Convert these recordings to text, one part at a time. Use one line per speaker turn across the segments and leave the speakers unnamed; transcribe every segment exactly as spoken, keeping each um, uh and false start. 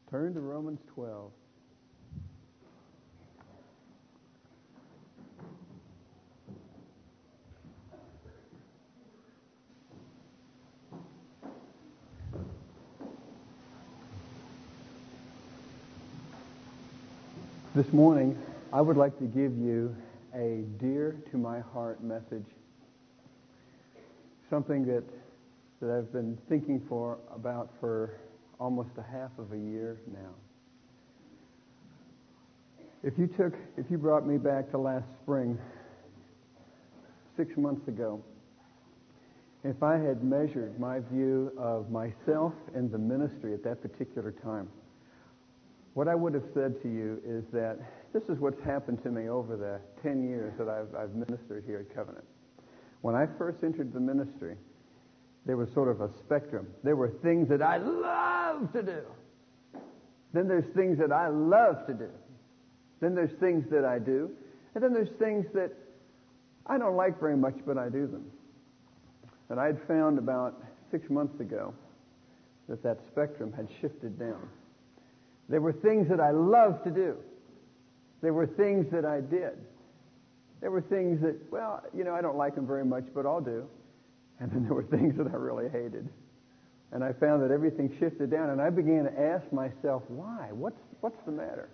Turn to Romans twelve. This morning, I would like to give you a dear to my heart message, something that that I've been thinking for about for almost a half of a year now. If you took, if you brought me back to last spring, six months ago, if I had measured my view of myself and the ministry at that particular time, what I would have said to you is that this is what's happened to me over the ten years that I've, I've ministered here at Covenant. When I first entered the ministry, there was sort of a spectrum. There were things that I love to do. Then there's things that I love to do. Then there's things that I do. And then there's things that I don't like very much, but I do them. And I'd found about six months ago that that spectrum had shifted down. There were things that I loved to do. There were things that I did. There were things that, well, you know, I don't like them very much, but I'll do. And then there were things that I really hated. And I found that everything shifted down, and I began to ask myself, why? What's, what's the matter?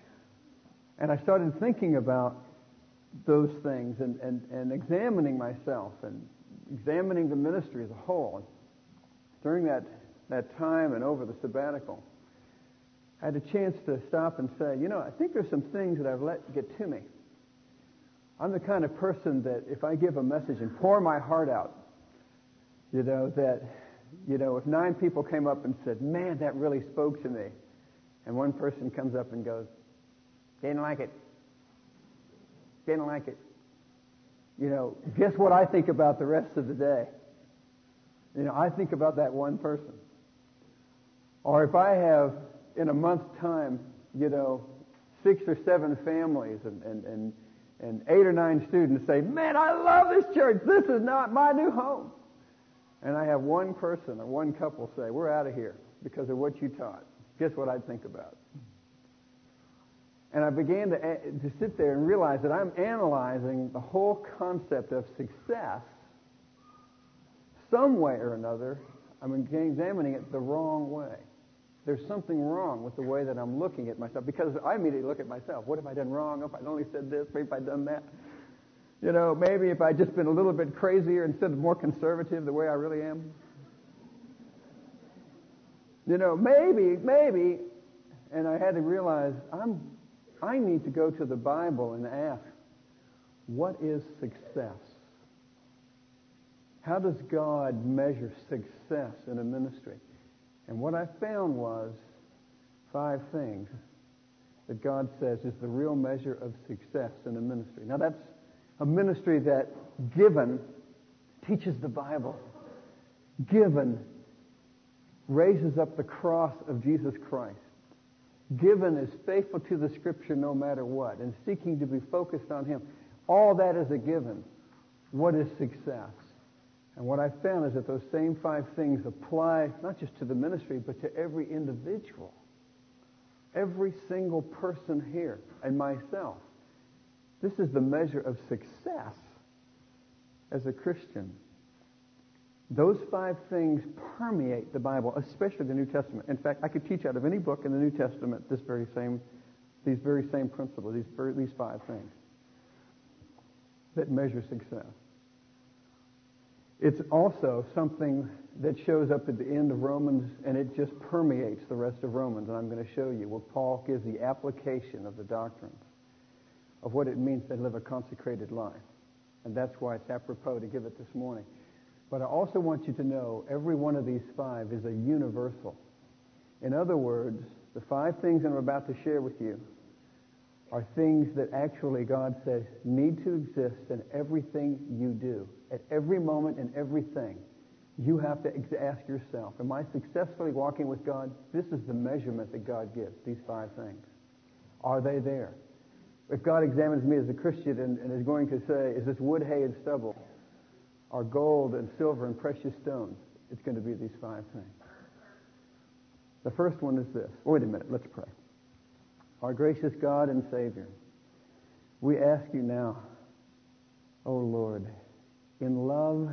And I started thinking about those things and, and, and examining myself and examining the ministry as a whole. During that, that time and over the sabbatical, I had a chance to stop and say, you know, I think there's some things that I've let get to me. I'm the kind of person that if I give a message and pour my heart out, you know, that, you know, if nine people came up and said, man, that really spoke to me, and one person comes up and goes, didn't like it, didn't like it, you know, guess what I think about the rest of the day? You know, I think about that one person. Or if I have, in a month's time, you know, six or seven families and, and, and, and eight or nine students say, man, I love this church. This is not my new home. And I have one person or one couple say, we're out of here because of what you taught. Guess what I'd think about? And I began to, to sit there and realize that I'm analyzing the whole concept of success some way or another. I'm examining it the wrong way. There's something wrong with the way that I'm looking at myself, because I immediately look at myself. What have I done wrong? If I'd only said this, maybe if I'd done that. You know, maybe if I'd just been a little bit crazier instead of more conservative the way I really am. You know, maybe, maybe, and I had to realize I'm, I need to go to the Bible and ask, what is success? How does God measure success in a ministry? And what I found was five things that God says is the real measure of success in a ministry. Now that's a ministry that, given, teaches the Bible. Given, raises up the cross of Jesus Christ. Given, is faithful to the Scripture no matter what, and seeking to be focused on Him. All that is a given. What is success? And what I found is that those same five things apply not just to the ministry, but to every individual. Every single person here, and myself. This is the measure of success as a Christian. Those five things permeate the Bible, especially the New Testament. In fact, I could teach out of any book in the New Testament this very same, these very same principles, these, these five things that measure success. It's also something that shows up at the end of Romans, and it just permeates the rest of Romans. And I'm going to show you where Paul gives the application of the doctrines of what it means to live a consecrated life. And that's why it's apropos to give it this morning. But I also want you to know every one of these five is a universal. In other words, the five things I'm about to share with you are things that actually God says need to exist in everything you do. At every moment in everything, you have to ask yourself, am I successfully walking with God? This is the measurement that God gives, these five things. Are they there? If God examines me as a Christian and, and is going to say, is this wood, hay, and stubble, or gold and silver and precious stones, it's going to be these five things. The first one is this. Wait a minute, let's pray. Our gracious God and Savior, we ask you now, O Lord, in love,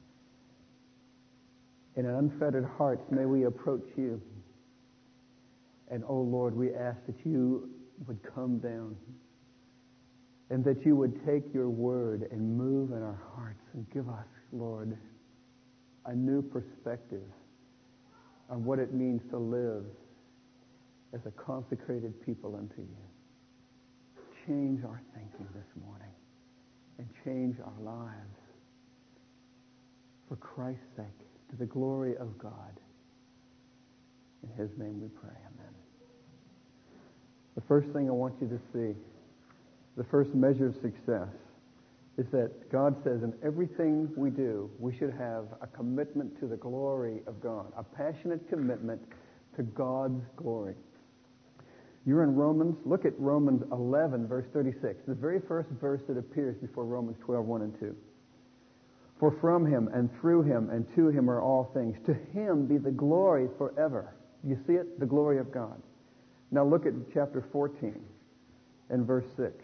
in an unfettered hearts, may we approach you. And, O Lord, we ask that you would come down and that you would take your word and move in our hearts and give us, Lord, a new perspective on what it means to live as a consecrated people unto you. Change our thinking this morning and change our lives for Christ's sake, to the glory of God. In his name we pray. Amen. The first thing I want you to see, the first measure of success, is that God says in everything we do, we should have a commitment to the glory of God, a passionate commitment to God's glory. You're in Romans. Look at Romans eleven, verse thirty-six, the very first verse that appears before Romans twelve, one and two. For from him and through him and to him are all things. To him be the glory forever. You see it? The glory of God. Now look at chapter fourteen and verse six.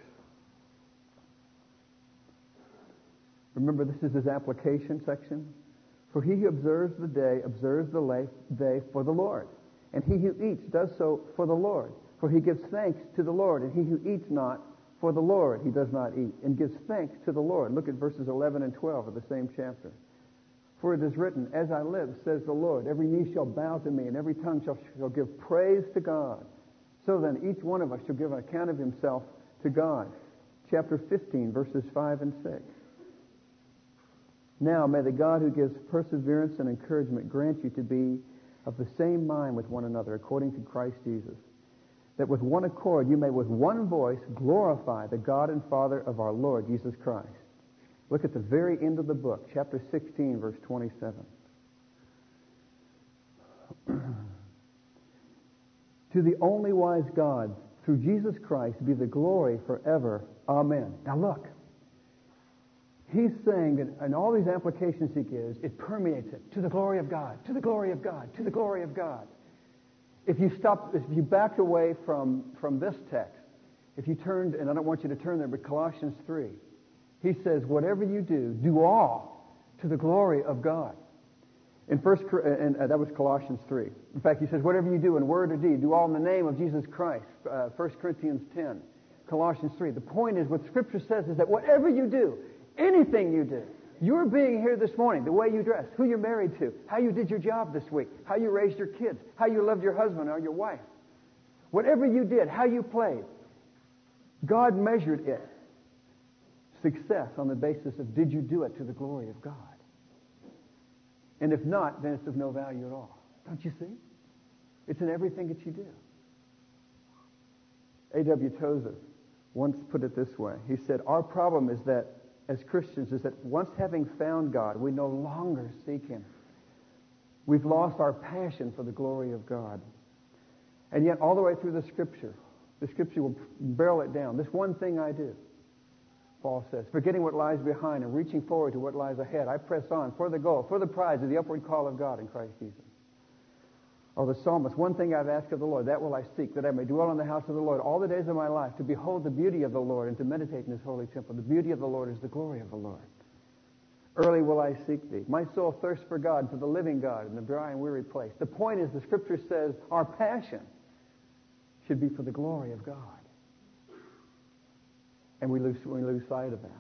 Remember, this is his application section. For he who observes the day observes the day for the Lord. And he who eats does so for the Lord. For he gives thanks to the Lord. And he who eats not for the Lord, he does not eat, and gives thanks to the Lord. Look at verses eleven and twelve of the same chapter. For it is written, as I live, says the Lord, every knee shall bow to me, and every tongue shall, shall give praise to God. So then, each one of us shall give an account of himself to God. Chapter fifteen, verses five and six. Now, may the God who gives perseverance and encouragement grant you to be of the same mind with one another, according to Christ Jesus, that with one accord you may with one voice glorify the God and Father of our Lord Jesus Christ. Look at the very end of the book, chapter sixteen, verse twenty-seven. To the only wise God, through Jesus Christ, be the glory forever. Amen. Now look. He's saying that in all these applications he gives, it permeates it. To the glory of God, to the glory of God, to the glory of God. If you stop, if you backed away from, from this text, if you turned, and I don't want you to turn there, but Colossians three, he says, whatever you do, do all to the glory of God. In first, and uh, that was Colossians three. In fact, he says, whatever you do in word or deed, do all in the name of Jesus Christ. Uh, First Corinthians ten, Colossians three. The point is, what Scripture says is that whatever you do, anything you do, you're being here this morning, the way you dress, who you're married to, how you did your job this week, how you raised your kids, how you loved your husband or your wife. Whatever you did, how you played, God measured it. Success on the basis of did you do it to the glory of God? And if not, then it's of no value at all. Don't you see? It's in everything that you do. A W Tozer once put it this way. He said, our problem is that as Christians is that once having found God, we no longer seek him. We've lost our passion for the glory of God. And yet all the way through the Scripture, the Scripture will barrel it down. This one thing I do, Paul says, forgetting what lies behind and reaching forward to what lies ahead, I press on for the goal, for the prize of the upward call of God in Christ Jesus. Or the psalmist, one thing I've asked of the Lord, that will I seek, that I may dwell in the house of the Lord all the days of my life, to behold the beauty of the Lord and to meditate in his holy temple. The beauty of the Lord is the glory of the Lord. Early will I seek thee. My soul thirsts for God, for the living God, in the dry and weary place. The point is, the Scripture says our passion should be for the glory of God. And we lose, we lose sight of that.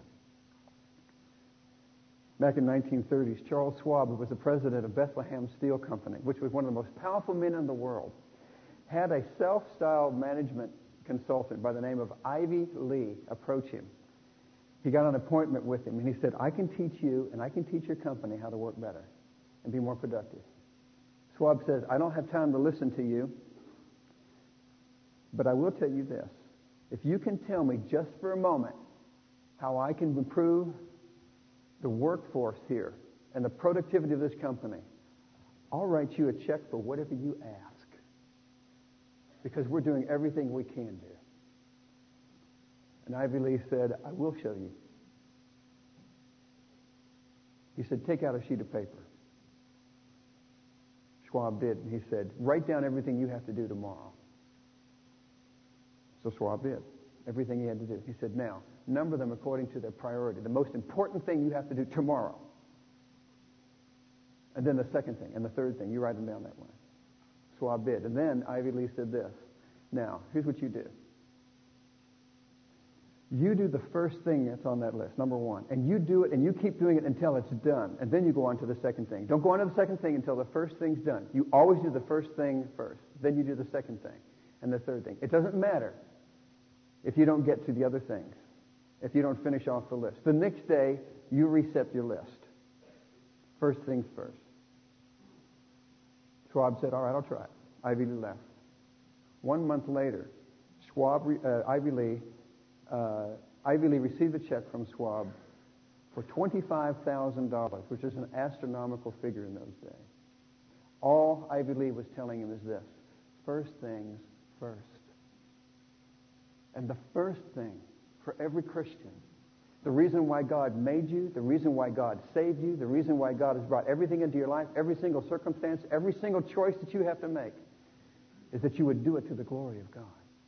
Back in the nineteen thirties, Charles Schwab, who was the president of Bethlehem Steel Company, which was one of the most powerful men in the world, had a self-styled management consultant by the name of Ivy Lee approach him. He got an appointment with him, and he said, I can teach you and I can teach your company how to work better and be more productive. Schwab says, I don't have time to listen to you, but I will tell you this. If you can tell me just for a moment how I can improve the workforce here and the productivity of this company, I'll write you a check for whatever you ask, because we're doing everything we can do. And Ivy Lee said, I will show you. He said, take out a sheet of paper. Schwab did. And he said, write down everything you have to do tomorrow. So Schwab did everything he had to do. He said, now, number them according to their priority. The most important thing you have to do tomorrow. And then the second thing and the third thing, you write them down that way. Schwab did. And then Ivy Lee said this. Now, here's what you do. You do the first thing that's on that list, number one. And you do it, and you keep doing it until it's done. And then you go on to the second thing. Don't go on to the second thing until the first thing's done. You always do the first thing first. Then you do the second thing and the third thing. It doesn't matter if you don't get to the other things, if you don't finish off the list. The next day, you reset your list. First things first. Schwab said, all right, I'll try it. Ivy Lee left. One month later, Schwab, uh, Ivy Lee, uh, Ivy Lee received a check from Schwab for twenty-five thousand dollars, which is an astronomical figure in those days. All Ivy Lee was telling him is this: first things first. And the first thing for every Christian, the reason why God made you, the reason why God saved you, the reason why God has brought everything into your life, every single circumstance, every single choice that you have to make, is that you would do it to the glory of God.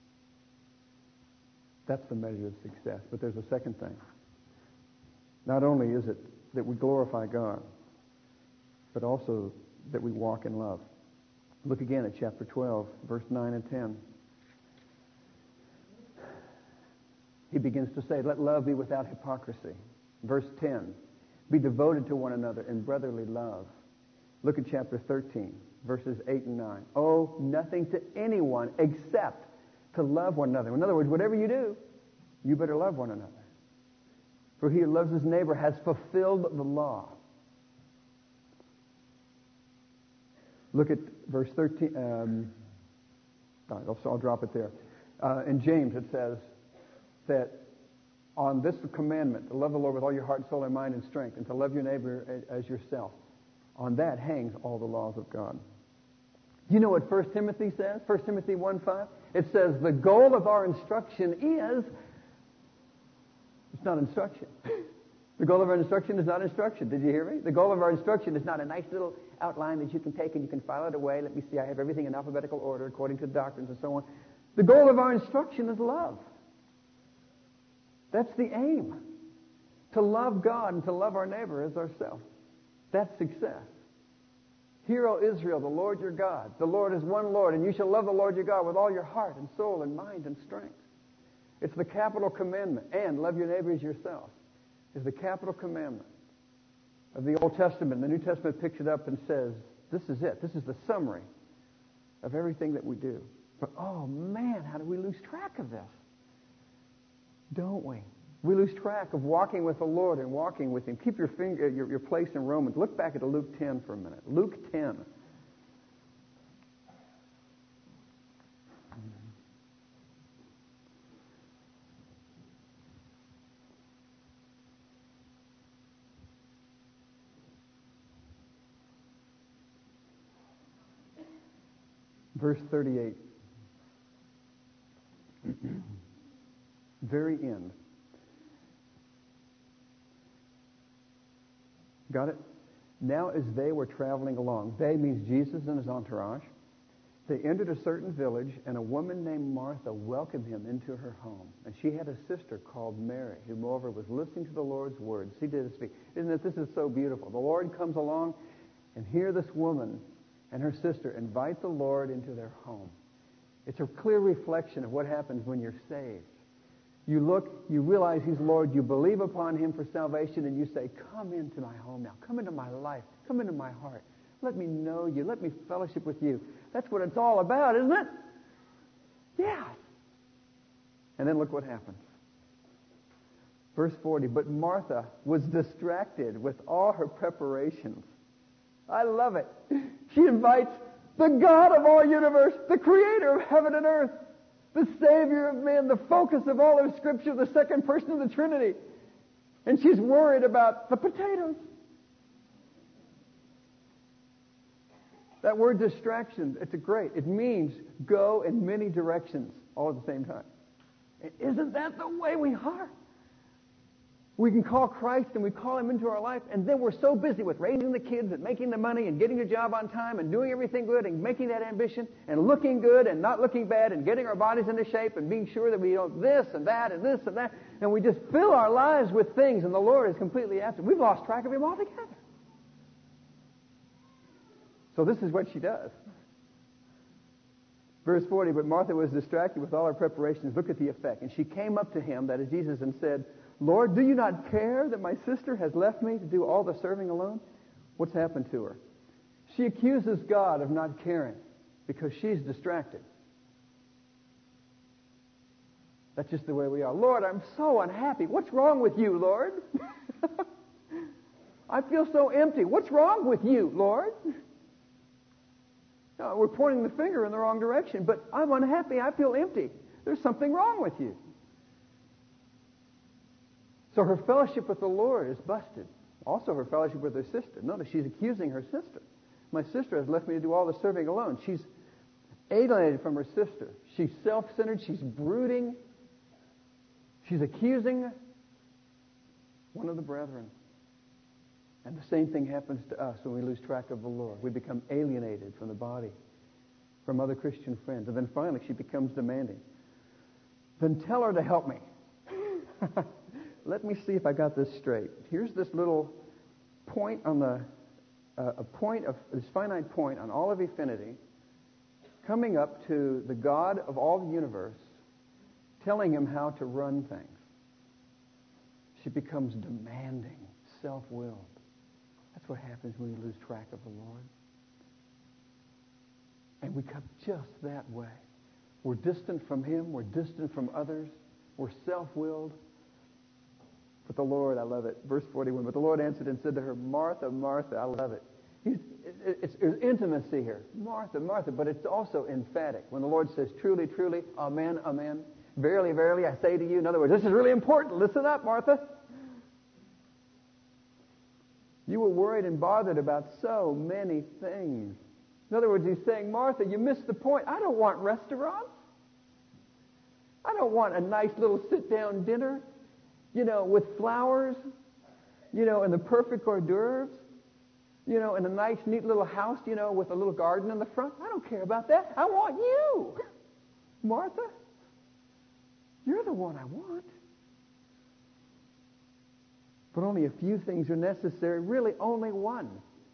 That's the measure of success. But there's a second thing. Not only is it that we glorify God, but also that we walk in love. Look again at chapter twelve, verse nine and ten. He begins to say, let love be without hypocrisy. Verse ten, be devoted to one another in brotherly love. Look at chapter thirteen, verses eight and nine. Owe nothing to anyone except to love one another. In other words, whatever you do, you better love one another. For he who loves his neighbor has fulfilled the law. Look at verse thirteen. Um, I'll, I'll drop it there. Uh, in James it says that on this commandment, to love the Lord with all your heart, soul, and mind and strength, and to love your neighbor as yourself, on that hangs all the laws of God. You know what First Timothy says? First Timothy one five? It says, the goal of our instruction is, it's not instruction. The goal of our instruction is not instruction. Did you hear me? The goal of our instruction is not a nice little outline that you can take and you can file it away. Let me see, I have everything in alphabetical order according to the doctrines and so on. The goal of our instruction is love. That's the aim. To love God and to love our neighbor as ourselves. That's success. Hear, O Israel, the Lord your God. The Lord is one Lord, and you shall love the Lord your God with all your heart and soul and mind and strength. It's the capital commandment. And love your neighbor as yourself is the capital commandment of the Old Testament. The New Testament picks it up and says, this is it. This is the summary of everything that we do. But, oh man, how do we lose track of this? Don't we? We lose track of walking with the Lord and walking with Him. Keep your finger, your, your place in Romans. Look back at Luke ten for a minute. Luke ten. Verse thirty-eight. Very end. Got it? Now as they were traveling along, they means Jesus and his entourage, they entered a certain village, and a woman named Martha welcomed him into her home. And she had a sister called Mary, who moreover was listening to the Lord's word. See, did it speak. Isn't it? This is so beautiful. The Lord comes along, and here this woman and her sister invite the Lord into their home. It's a clear reflection of what happens when you're saved. You look, you realize He's Lord, you believe upon Him for salvation, and you say, come into my home now. Come into my life. Come into my heart. Let me know you. Let me fellowship with you. That's what it's all about, isn't it? Yeah. And then look what happens. Verse forty, but Martha was distracted with all her preparations. I love it. She invites the God of all universe, the creator of heaven and earth, the Savior of man, the focus of all of Scripture, the second person of the Trinity. And she's worried about the potatoes. That word distraction, it's a great. It means go in many directions all at the same time. And isn't that the way we are? We can call Christ and we call Him into our life, and then we're so busy with raising the kids and making the money and getting a job on time and doing everything good and making that ambition and looking good and not looking bad and getting our bodies into shape and being sure that we don't this and that and this and that, and we just fill our lives with things, and the Lord is completely absent. We've lost track of Him altogether. So this is what she does. Verse forty, but Martha was distracted with all her preparations. Look at the effect. And she came up to Him, that is Jesus, and said, Lord, do you not care that my sister has left me to do all the serving alone? What's happened to her? She accuses God of not caring because she's distracted. That's just the way we are. Lord, I'm so unhappy. What's wrong with you, Lord? I feel so empty. What's wrong with you, Lord? No, we're pointing the finger in the wrong direction, but I'm unhappy. I feel empty. There's something wrong with you. So her fellowship with the Lord is busted. Also her fellowship with her sister. Notice she's accusing her sister. My sister has left me to do all the serving alone. She's alienated from her sister. She's self-centered. She's brooding. She's accusing one of the brethren. And the same thing happens to us when we lose track of the Lord. We become alienated from the body, from other Christian friends. And then finally she becomes demanding. Then tell her to help me. Let me see if I got this straight. Here's this little point on the, uh, a point of, this finite point on all of infinity, coming up to the God of all the universe, telling Him how to run things. She becomes demanding, self-willed. That's what happens when we lose track of the Lord. And we come just that way. We're distant from Him. We're distant from others. We're self-willed. But the Lord, I love it. Verse forty-one, but the Lord answered and said to her, Martha, Martha, I love it. He's, it's, it's intimacy here. Martha, Martha, but it's also emphatic. When the Lord says, truly, truly, amen, amen, verily, verily, I say to you. In other words, this is really important. Listen up, Martha. You were worried and bothered about so many things. In other words, He's saying, Martha, you missed the point. I don't want restaurants. I don't want a nice little sit-down dinner, you know, with flowers, you know, and the perfect hors d'oeuvres, you know, and a nice, neat little house, you know, with a little garden in the front. I don't care about that. I want you, Martha. You're the one I want. But only a few things are necessary, really only one.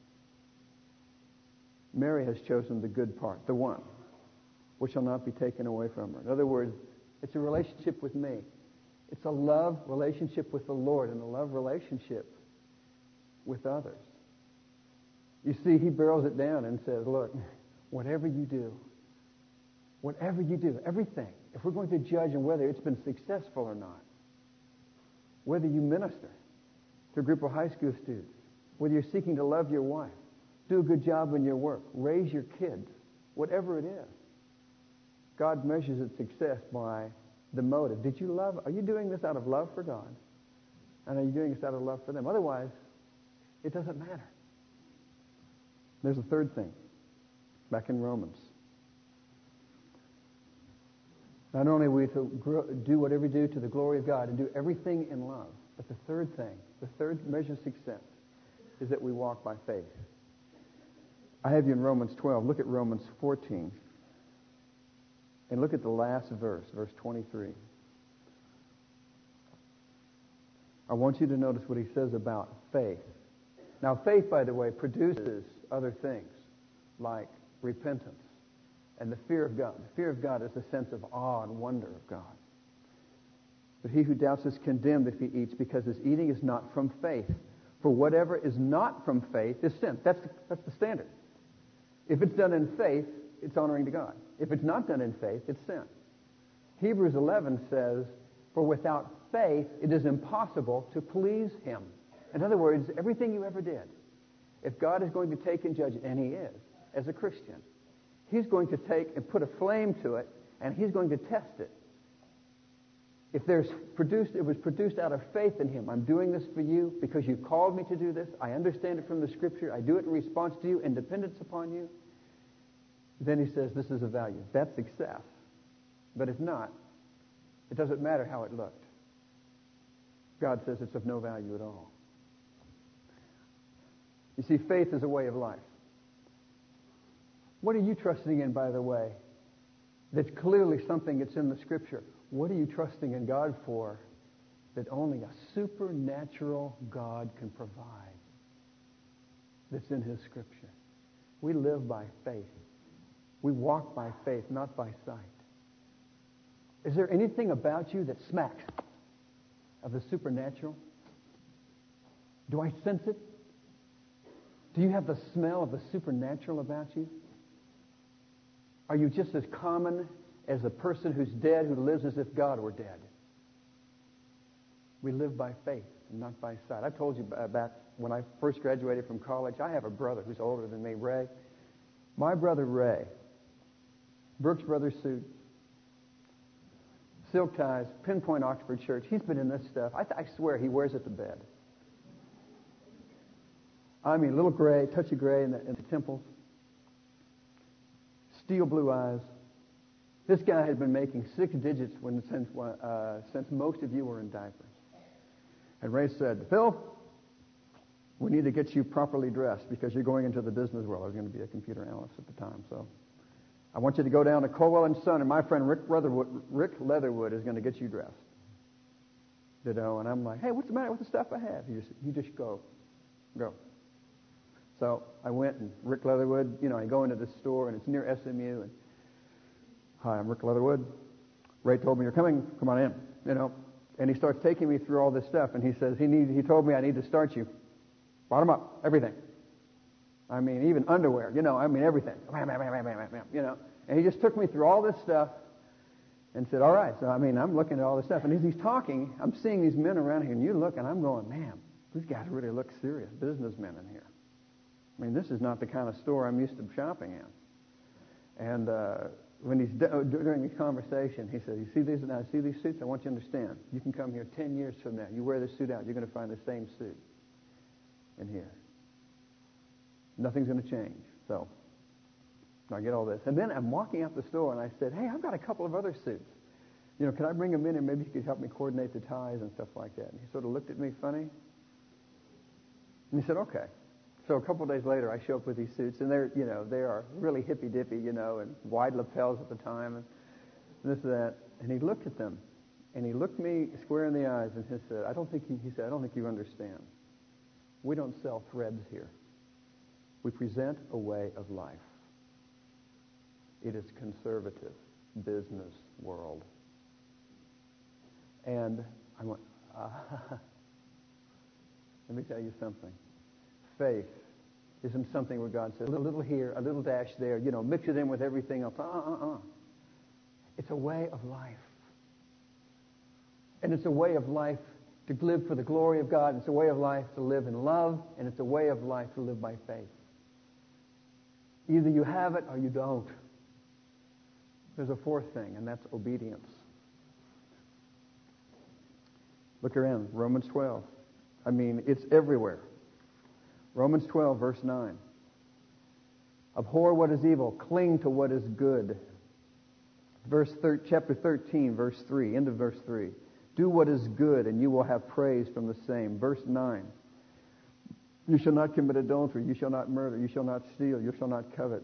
Mary has chosen the good part, the one, which shall not be taken away from her. In other words, it's a relationship with me. It's a love relationship with the Lord and a love relationship with others. You see, He barrels it down and says, look, whatever you do, whatever you do, everything, if we're going to judge on whether it's been successful or not, whether you minister to a group of high school students, whether you're seeking to love your wife, do a good job in your work, raise your kids, whatever it is, God measures its success by the motive. Did you love? Are you doing this out of love for God? And are you doing this out of love for them? Otherwise, it doesn't matter. There's a third thing. Back in Romans. Not only are we to grow, do whatever we do to the glory of God and do everything in love, but the third thing, the third measure of success, is that we walk by faith. I have you in Romans twelve. Look at Romans fourteen. And look at the last verse, verse twenty-three. I want you to notice what he says about faith. Now, faith, by the way, produces other things like repentance and the fear of God. The fear of God is a sense of awe and wonder of God. But he who doubts is condemned if he eats, because his eating is not from faith. For whatever is not from faith is sin. That's the, that's the standard. If it's done in faith, it's honoring to God. If it's not done in faith, it's sin. Hebrews eleven says, for without faith, it is impossible to please Him. In other words, everything you ever did, if God is going to take and judge it, and He is, as a Christian, He's going to take and put a flame to it, and He's going to test it. If there's produced, it was produced out of faith in Him. I'm doing this for you because you called me to do this. I understand it from the Scripture. I do it in response to you, in dependence upon you. Then he says this is a value. That's success. But if not, it doesn't matter how it looked. God says it's of no value at all. You see, faith is a way of life. What are you trusting in, by the way? That's clearly something that's in the Scripture. What are you trusting in God for that only a supernatural God can provide? That's in His Scripture. We live by faith. We walk by faith, not by sight. Is there anything about you that smacks of the supernatural? Do I sense it? Do you have the smell of the supernatural about you? Are you just as common as a person who's dead who lives as if God were dead? We live by faith and not by sight. I told you about when I first graduated from college, I have a brother who's older than me, Ray. My brother Ray, Brooks Brothers suit, silk ties, pinpoint Oxford shirts. He's been in this stuff. I, th- I swear he wears it to bed. I mean, little gray, touchy gray in the, in the temples. Steel blue eyes. This guy had been making six digits when since uh, since most of you were in diapers. And Ray said, "Phil, we need to get you properly dressed because you're going into the business world." I was going to be a computer analyst at the time, so I want you to go down to Colwell and Son, and my friend Rick Leatherwood, Rick Leatherwood is going to get you dressed. You know, and I'm like, "Hey, what's the matter with the stuff I have?" You just, you just go, go. So I went, and Rick Leatherwood, you know, I go into this store, and it's near S M U, and, "Hi, I'm Rick Leatherwood. Ray told me you're coming. Come on in," you know. And he starts taking me through all this stuff, and he says, he need, he told me I need to start you bottom up, everything. I mean, even underwear, you know, I mean, everything. You know. And he just took me through all this stuff and said, "All right." So, I mean, I'm looking at all this stuff, and as he's talking, I'm seeing these men around here, and you look, and I'm going, "Man, these guys really look serious, businessmen in here. I mean, this is not the kind of store I'm used to shopping in." And uh, when he's d- during the conversation, he said, "You see these? Now, see these suits? I want you to understand. You can come here ten years from now. You wear this suit out, you're going to find the same suit in here. Nothing's going to change." So I get all this, and then I'm walking out the store, and I said, "Hey, I've got a couple of other suits. You know, can I bring them in, and maybe you could help me coordinate the ties and stuff like that?" And he sort of looked at me funny, and he said, "Okay." So a couple of days later, I show up with these suits, and they're, you know, they are really hippy-dippy, you know, and wide lapels at the time, and this and that. And he looked at them, and he looked me square in the eyes, and he said, "I don't think you," he said, "I don't think you understand. We don't sell threads here. We present a way of life. It is conservative business world." And I went, uh, let me tell you something. Faith isn't something where God says, a little here, a little dash there, you know, mix it in with everything else. Uh-uh-uh. It's a way of life. And it's a way of life to live for the glory of God. It's a way of life to live in love, and it's a way of life to live by faith. Either you have it or you don't. There's a fourth thing, and that's obedience. Look around, Romans twelve. I mean, it's everywhere. Romans twelve, verse nine. Abhor what is evil, cling to what is good. Verse thir- chapter thirteen, verse three, end of verse three. Do what is good, and you will have praise from the same. Verse nine. You shall not commit adultery, you shall not murder, you shall not steal, you shall not covet.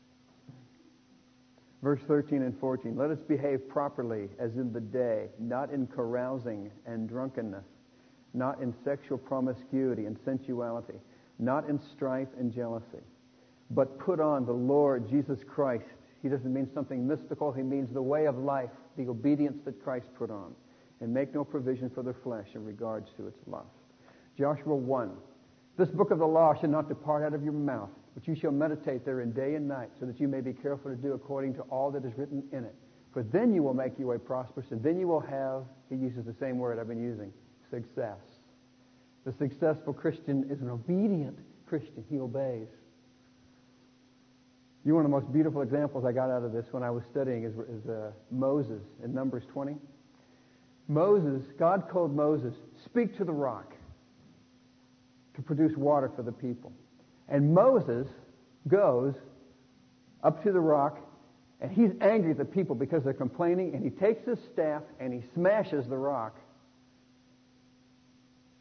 Verse thirteen and fourteen. Let us behave properly as in the day, not in carousing and drunkenness, not in sexual promiscuity and sensuality, not in strife and jealousy, but put on the Lord Jesus Christ. He doesn't mean something mystical. He means the way of life, the obedience that Christ put on, and make no provision for the flesh in regards to its lust. Joshua one. This book of the law shall not depart out of your mouth, but you shall meditate therein day and night, so that you may be careful to do according to all that is written in it. For then you will make your way prosperous, and then you will have, he uses the same word I've been using, success. The successful Christian is an obedient Christian. He obeys. You know, one of the most beautiful examples I got out of this when I was studying is, is uh, Moses in Numbers twenty. Moses, God told Moses, speak to the rock to produce water for the people. And Moses goes up to the rock, and he's angry at the people because they're complaining, and he takes his staff and he smashes the rock.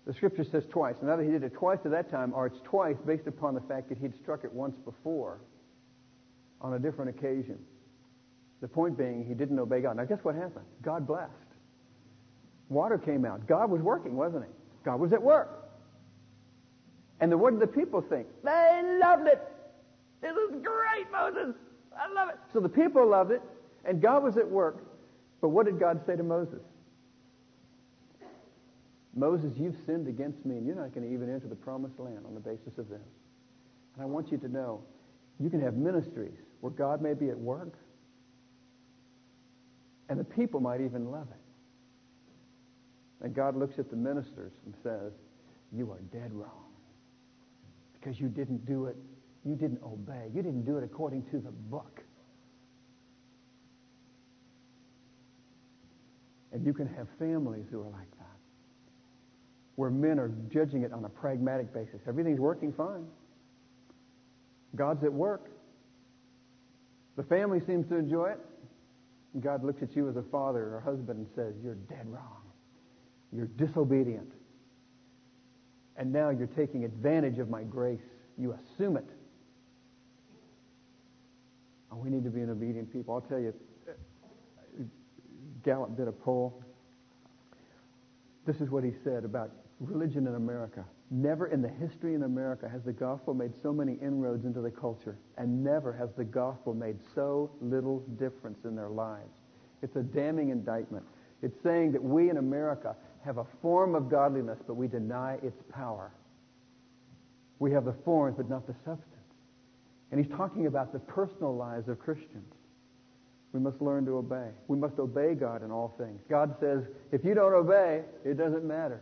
The Scripture says twice. And either he did it twice at that time, or it's twice based upon the fact that he'd struck it once before on a different occasion. The point being, he didn't obey God. Now, guess what happened? God blessed. Water came out. God was working, wasn't he? God was at work. And then what did the people think? They loved it. This is great, Moses. I love it. So the people loved it, and God was at work. But what did God say to Moses? Moses, you've sinned against me, and you're not going to even enter the promised land on the basis of this. And I want you to know, you can have ministries where God may be at work, and the people might even love it. And God looks at the ministers and says, you are dead wrong. Because you didn't do it, you didn't obey. You didn't do it according to the book. And you can have families who are like that, where men are judging it on a pragmatic basis. Everything's working fine. God's at work. The family seems to enjoy it. And God looks at you as a father or husband and says, you're dead wrong. You're disobedient. And now you're taking advantage of my grace. You assume it. Oh, we need to be an obedient people. I'll tell you, Gallup did a poll. This is what he said about religion in America. Never in the history in America has the gospel made so many inroads into the culture, and never has the gospel made so little difference in their lives. It's a damning indictment. It's saying that we in America have a form of godliness, but we deny its power. We have the forms, but not the substance. And he's talking about the personal lives of Christians. We must learn to obey. We must obey God in all things. God says, if you don't obey, it doesn't matter.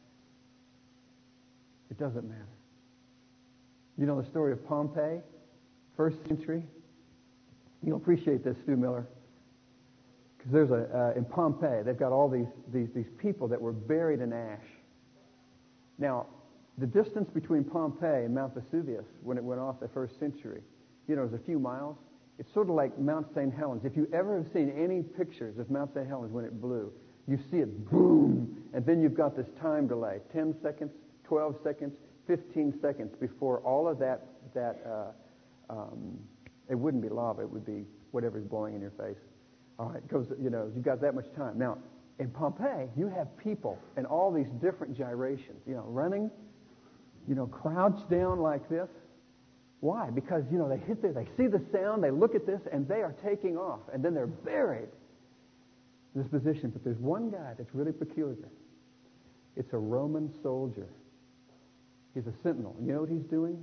It doesn't matter. You know the story of Pompeii, first century? You'll appreciate this, Stu Miller. Because there's a, uh, in Pompeii, they've got all these, these, these people that were buried in ash. Now, the distance between Pompeii and Mount Vesuvius, when it went off the first century, you know, it was a few miles. It's sort of like Mount Saint Helens. If you ever have seen any pictures of Mount Saint Helens when it blew, you see it boom, and then you've got this time delay, ten seconds, twelve seconds, fifteen seconds before all of that, that uh, um, it wouldn't be lava, it would be whatever's blowing in your face. All right, it goes, you know, you've got that much time. Now, in Pompeii, you have people and all these different gyrations, you know, running, you know, crouched down like this. Why? Because, you know, they hit there, they see the sound, they look at this, and they are taking off, and then they're buried in this position. But there's one guy that's really peculiar. It's a Roman soldier. He's a sentinel. You know what he's doing?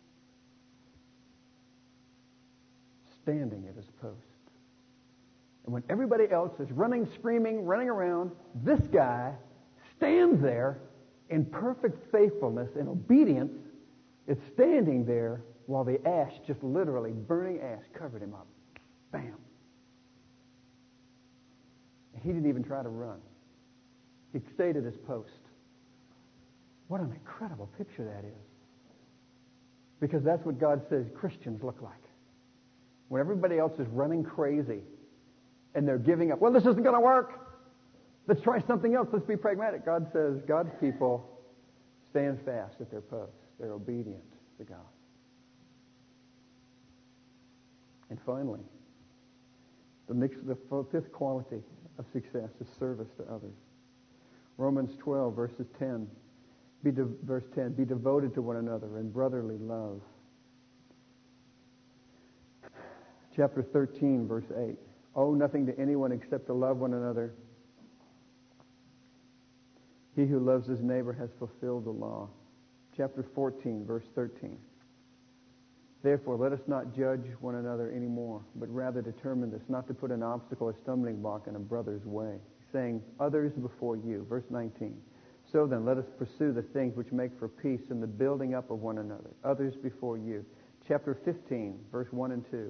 Standing at his post. And when everybody else is running, screaming, running around, this guy stands there in perfect faithfulness and obedience. It's standing there while the ash, just literally burning ash, covered him up. Bam. He didn't even try to run. He stayed at his post. What an incredible picture that is. Because that's what God says Christians look like. When everybody else is running crazy and they're giving up, well, this isn't going to work. Let's try something else. Let's be pragmatic. God says God's people stand fast at their posts. They're obedient to God. And finally, the, next, the fifth quality of success is service to others. Romans twelve, verses ten. Be de- verse ten, be devoted to one another in brotherly love. Chapter thirteen, verse eight. Owe nothing to anyone except to love one another. He who loves his neighbor has fulfilled the law. Chapter fourteen, verse thirteen. Therefore, let us not judge one another anymore, but rather determine this, not to put an obstacle or stumbling block in a brother's way, saying, others before you. Verse nineteen. So then, let us pursue the things which make for peace and the building up of one another. Others before you. Chapter fifteen, verse one and two.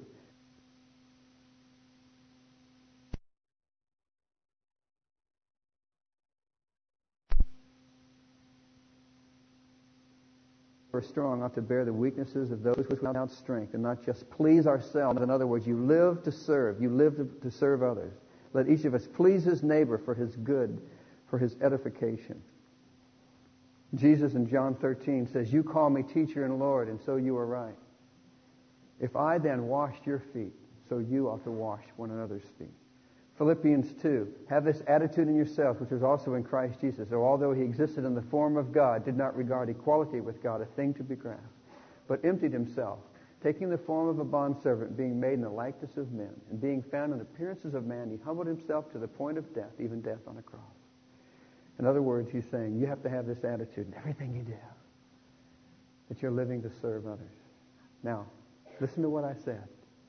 We're strong ought to bear the weaknesses of those without strength and not just please ourselves. In other words, you live to serve. You live to, to serve others. Let each of us please his neighbor for his good, for his edification. Jesus in John thirteen says, you call me teacher and Lord, and so you are right. If I then washed your feet, so you ought to wash one another's feet. Philippians two, have this attitude in yourself, which was also in Christ Jesus, who although he existed in the form of God, did not regard equality with God a thing to be grasped, but emptied himself, taking the form of a bondservant, being made in the likeness of men, and being found in appearances of man, he humbled himself to the point of death, even death on a cross. In other words, he's saying, you have to have this attitude in everything you do, that you're living to serve others. Now, listen to what I said.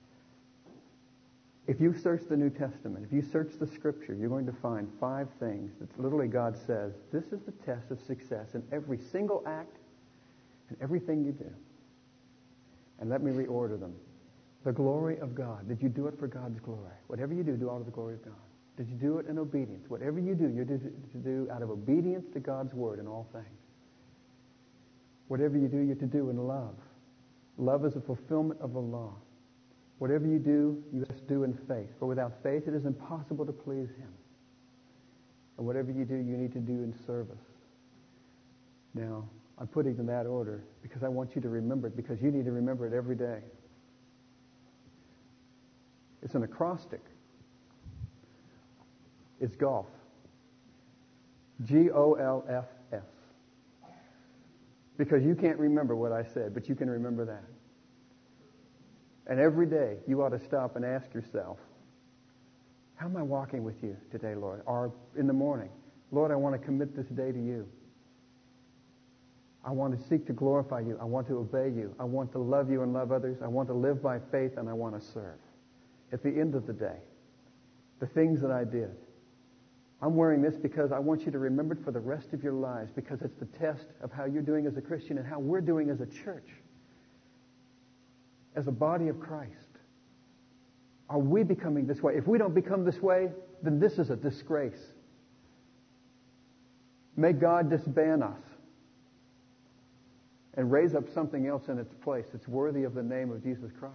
If you search the New Testament, if you search the Scripture, you're going to find five things that literally God says, this is the test of success in every single act and everything you do. And let me reorder them. The glory of God. Did you do it for God's glory? Whatever you do, do out of the glory of God. Did you do it in obedience? Whatever you do, you're to do out of obedience to God's Word in all things. Whatever you do, you're to do in love. Love is a fulfillment of the law. Whatever you do, you must do in faith. For without faith, it is impossible to please Him. And whatever you do, you need to do in service. Now, I'm putting it in that order because I want you to remember it, because you need to remember it every day. It's an acrostic. It's golf. G O L F S. Because you can't remember what I said, but you can remember that. And every day, you ought to stop and ask yourself, how am I walking with you today, Lord? Or in the morning, Lord, I want to commit this day to you. I want to seek to glorify you. I want to obey you. I want to love you and love others. I want to live by faith, and I want to serve. At the end of the day, the things that I did, I'm wearing this because I want you to remember it for the rest of your lives, because it's the test of how you're doing as a Christian and how we're doing as a church, as a body of Christ. Are we becoming this way? If we don't become this way, then this is a disgrace. May God disband us and raise up something else in its place that's worthy of the name of Jesus Christ.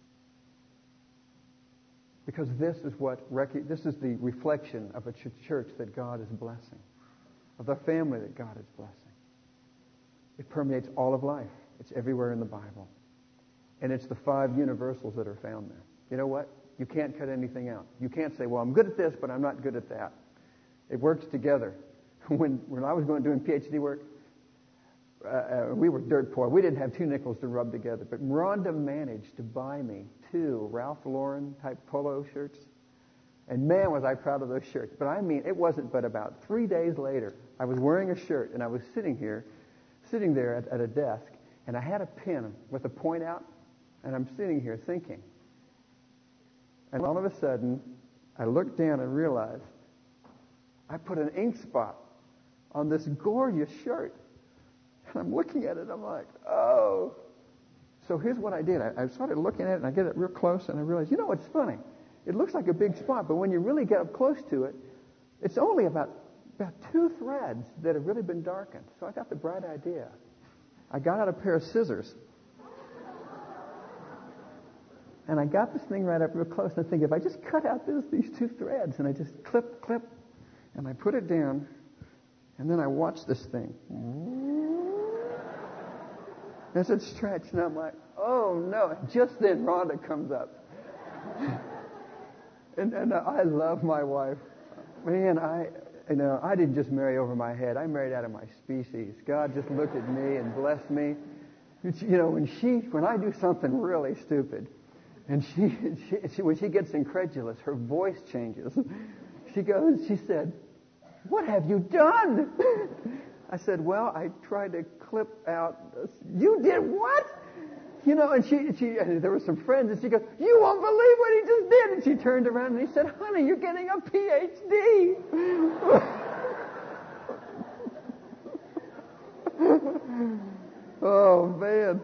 Because this is what rec- this is the reflection of a ch- church that God is blessing, of the family that God is blessing. It permeates all of life. It's everywhere in the Bible. And it's the five universals that are found there. You know what? You can't cut anything out. You can't say, well, I'm good at this, but I'm not good at that. It works together. When when I was going doing PhD work, uh, uh, we were dirt poor. We didn't have two nickels to rub together. But Rhonda managed to buy me two Ralph Lauren type polo shirts. And man, was I proud of those shirts. But I mean, it wasn't but about three days later, I was wearing a shirt and I was sitting here, sitting there at, at a desk, and I had a pen with a point out, and I'm sitting here thinking. And all of a sudden, I looked down and realized I put an ink spot on this gorgeous shirt. And I'm looking at it, I'm like, oh. So here's what I did. I, I started looking at it, and I get it real close, and I realized, you know what's funny? It looks like a big spot, but when you really get up close to it, it's only about, about two threads that have really been darkened. So I got the bright idea. I got out a pair of scissors, and I got this thing right up real close, and I think, if I just cut out this, these two threads, and I just clip, clip, and I put it down, and then I watch this thing. As it stretched, and I'm like, oh no. Just then Rhonda comes up. and and I love my wife. Man, I you know, I didn't just marry over my head. I married out of my species. God just looked at me and blessed me. It's, you know, when she when I do something really stupid, and she, she, she when she gets incredulous, her voice changes. She goes, she said, "What have you done?" I said, well, I tried to clip out this. You did what? You know, and she, she, and there were some friends, and she goes, you won't believe what he just did. And she turned around and he said, honey, you're getting a P H D. Oh, man.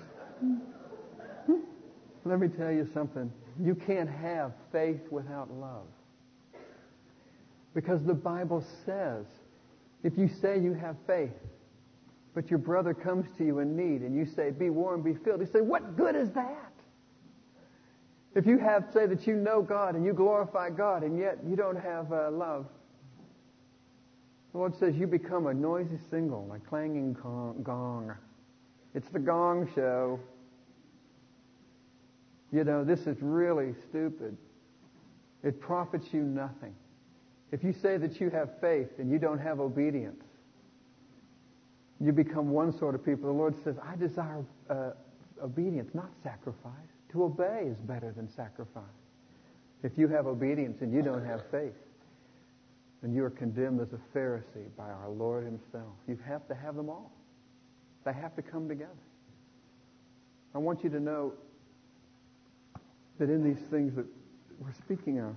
Let me tell you something. You can't have faith without love. Because the Bible says, if you say you have faith, but your brother comes to you in need, and you say, be warm, be filled, you say, what good is that? If you have, say that you know God, and you glorify God, and yet you don't have uh, love, The Lord says you become a noisy cymbal, a clanging gong. It's the gong show. You know, this is really stupid. It profits you nothing. If you say that you have faith and you don't have obedience, you become one sort of people. The Lord says, I desire uh, obedience, not sacrifice. To obey is better than sacrifice. If you have obedience and you don't have faith, then you are condemned as a Pharisee by our Lord himself. You have to have them all. They have to come together. I want you to know that in these things that we're speaking of,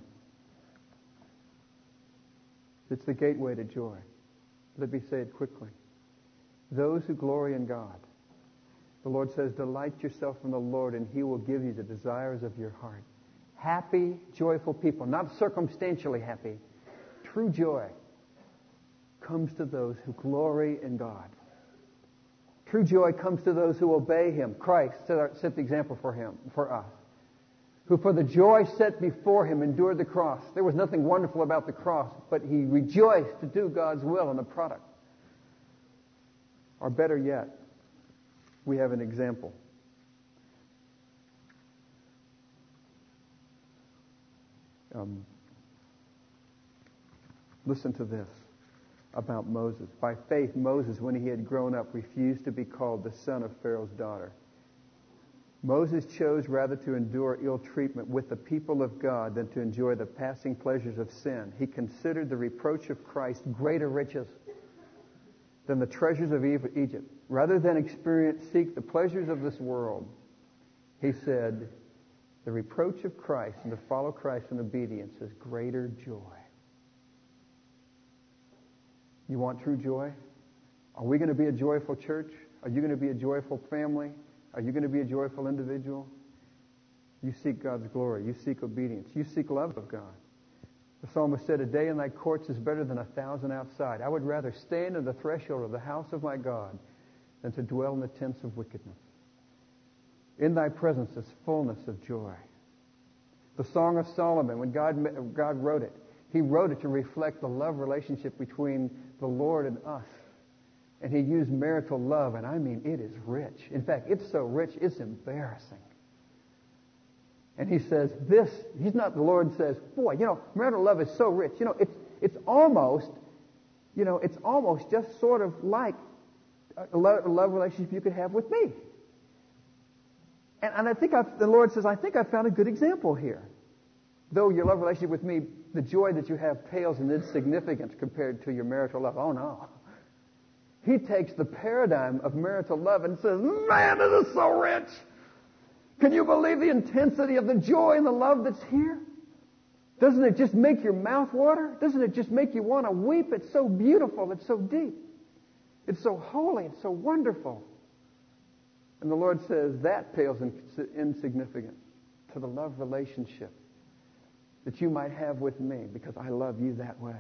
it's the gateway to joy. Let me say it quickly. Those who glory in God, the Lord says, delight yourself in the Lord and He will give you the desires of your heart. Happy, joyful people, not circumstantially happy. True joy comes to those who glory in God. True joy comes to those who obey Him. Christ set the example for Him, for us, who for the joy set before Him endured the cross. There was nothing wonderful about the cross, but He rejoiced to do God's will in the product. Or better yet, we have an example. Um, listen to this about Moses. By faith, Moses, when he had grown up, refused to be called the son of Pharaoh's daughter. Moses chose rather to endure ill treatment with the people of God than to enjoy the passing pleasures of sin. He considered the reproach of Christ greater riches than the treasures of Egypt. Rather than experience, seek the pleasures of this world, he said, the reproach of Christ and to follow Christ in obedience is greater joy. You want true joy? Are we going to be a joyful church? Are you going to be a joyful family? Are you going to be a joyful individual? You seek God's glory. You seek obedience. You seek love of God. The psalmist said, a day in thy courts is better than a thousand outside. I would rather stand in the threshold of the house of my God than to dwell in the tents of wickedness. In thy presence is fullness of joy. The Song of Solomon, when God, God wrote it, He wrote it to reflect the love relationship between the Lord and us. And He used marital love, and I mean, it is rich. In fact, it's so rich, it's embarrassing. And he says, this, he's not, the Lord says, boy, you know, marital love is so rich. You know, it's, it's almost, you know, it's almost just sort of like a love, a love relationship you could have with me. And, and I think I've, the Lord says, I think I found a good example here. Though your love relationship with me, the joy that you have pales in insignificance compared to your marital love. Oh, no. He takes the paradigm of marital love and says, man, it is so rich. Can you believe the intensity of the joy and the love that's here? Doesn't it just make your mouth water? Doesn't it just make you want to weep? It's so beautiful. It's so deep. It's so holy. It's so wonderful. And the Lord says that pales in insignificance to the love relationship that you might have with me because I love you that way.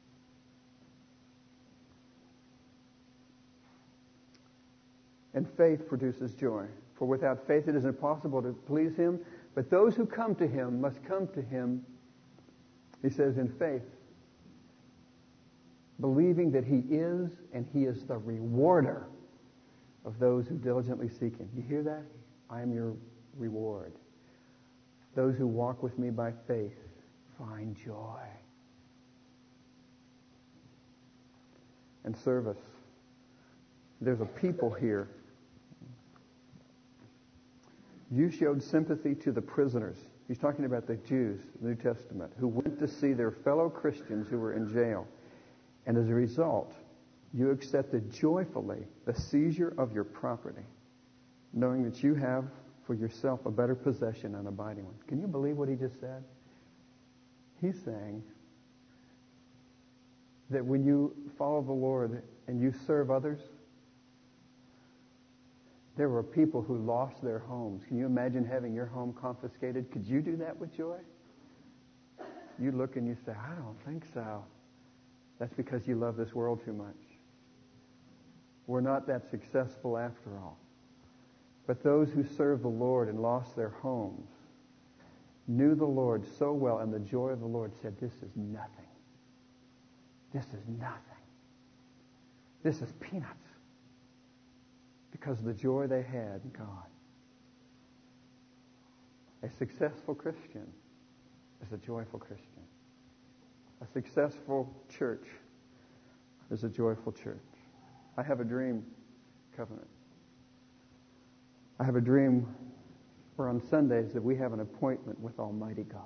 And faith produces joy. For without faith it is impossible to please Him. But those who come to Him must come to Him, He says, in faith, believing that He is, and He is the rewarder of those who diligently seek Him. You hear that? I am your reward. Those who walk with me by faith find joy. And service. There's a people here. You showed sympathy to the prisoners. He's talking about the Jews, the New Testament, who went to see their fellow Christians who were in jail. And as a result, you accepted joyfully the seizure of your property, knowing that you have for yourself a better possession and abiding one. Can you believe what he just said? He's saying that when you follow the Lord and you serve others, there were people who lost their homes. Can you imagine having your home confiscated? Could you do that with joy? You look and you say, I don't think so. That's because you love this world too much. We're not that successful after all. But those who served the Lord and lost their homes knew the Lord so well, and the joy of the Lord said, this is nothing. This is nothing. This is peanuts because of the joy they had in God. A successful Christian is a joyful Christian. A successful church is a joyful church. I have a dream, Covenant. I have a dream where on Sundays that we have an appointment with Almighty God.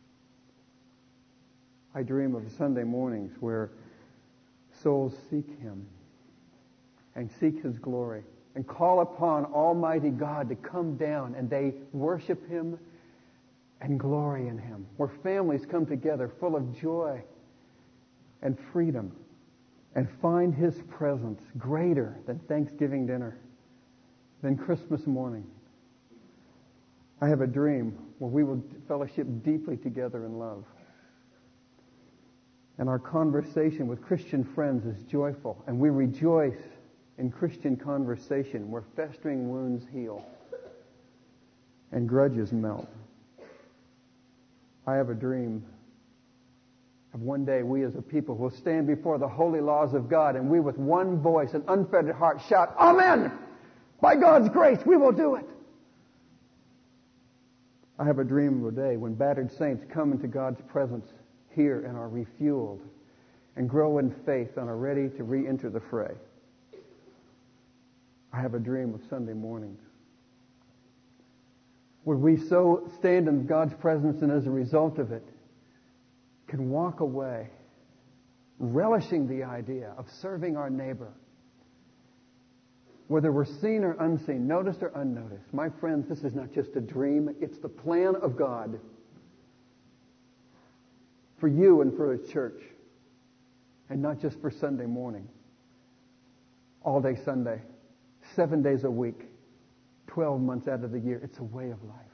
I dream of Sunday mornings where souls seek Him and seek His glory and call upon Almighty God to come down, and they worship Him and glory in Him. Where families come together full of joy and freedom and find His presence greater than Thanksgiving dinner, than Christmas morning. I have a dream where we will fellowship deeply together in love. And our conversation with Christian friends is joyful, and we rejoice in Christian conversation where festering wounds heal and grudges melt. I have a dream of one day we as a people will stand before the holy laws of God, and we with one voice and unfettered heart shout, Amen! By God's grace, we will do it. I have a dream of a day when battered saints come into God's presence here and are refueled and grow in faith and are ready to re-enter the fray. I have a dream of Sunday mornings where we so stand in God's presence and as a result of it can walk away relishing the idea of serving our neighbor, whether we're seen or unseen, noticed or unnoticed. My friends, this is not just a dream, it's the plan of God for you and for His church, and not just for Sunday morning, all day Sunday, seven days a week, twelve months out of the year. It's a way of life.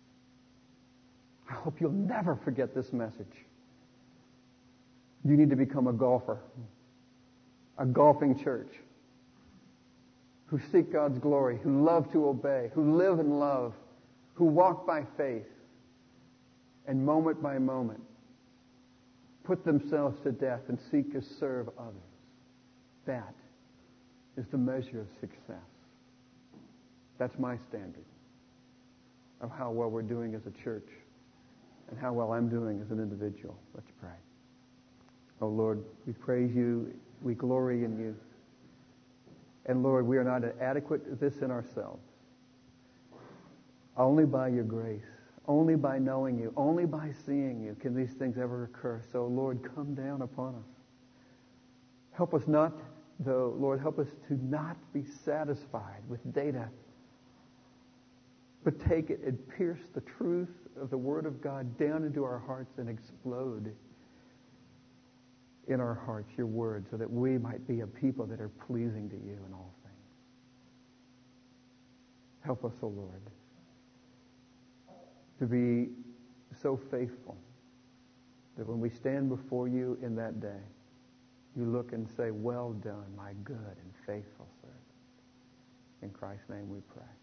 I hope you'll never forget this message. You need to become a golfer, a golfing church, who seek God's glory, who love to obey, who live in love, who walk by faith, and moment by moment put themselves to death and seek to serve others. That is the measure of success. That's my standard of how well we're doing as a church and how well I'm doing as an individual. Let's pray. Oh Lord, we praise You. We glory in You. And Lord, we are not adequate at this in ourselves. Only by Your grace, only by knowing You, only by seeing You can these things ever occur. So Lord, come down upon us. Help us not, though, Lord, help us to not be satisfied with data, but take it and pierce the truth of the Word of God down into our hearts and explode in our hearts Your Word, so that we might be a people that are pleasing to You in all things. Help us, O Lord, to be so faithful that when we stand before You in that day, You look and say, well done, my good and faithful servant. In Christ's name we pray.